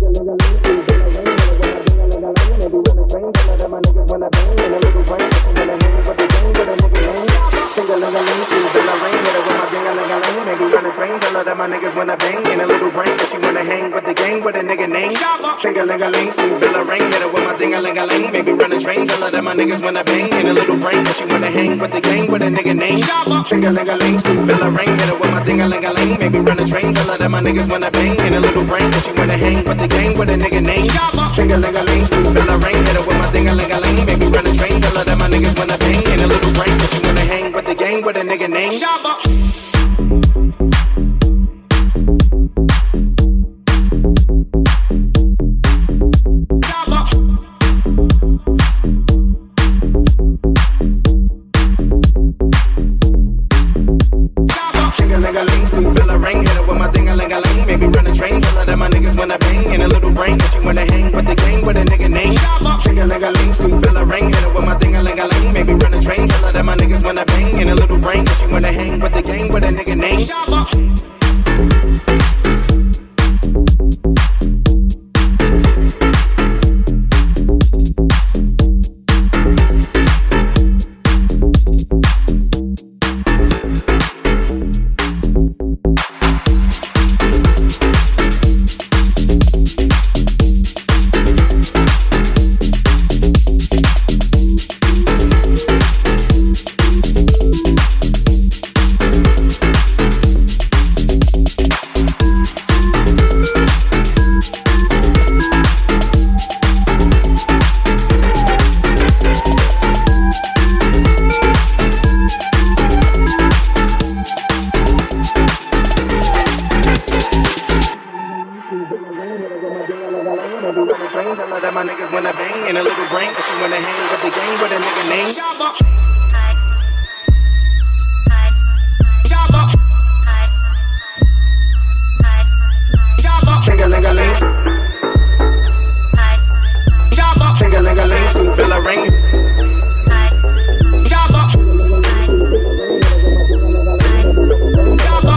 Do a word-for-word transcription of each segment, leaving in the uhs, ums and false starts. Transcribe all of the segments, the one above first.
Sing-a-ling-a-ling, Stu Bella Ring, hit her with my ding-a-ling-a-ling. Maybe run a train, tell her that my niggas wanna bang in a little brain, cause she wanna hang with the gang with a nigga name. Sing-a-ling-a-ling, Stu Bella Ring, hit her with my ding-a-ling-a-ling. Maybe run a train, tell her that my niggas wanna bang in a little brain, cause she wanna hang with the gang with a nigga name.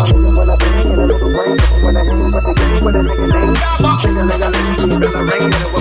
Sing-a-ling-a-ling, Stu Bella Ring, hit her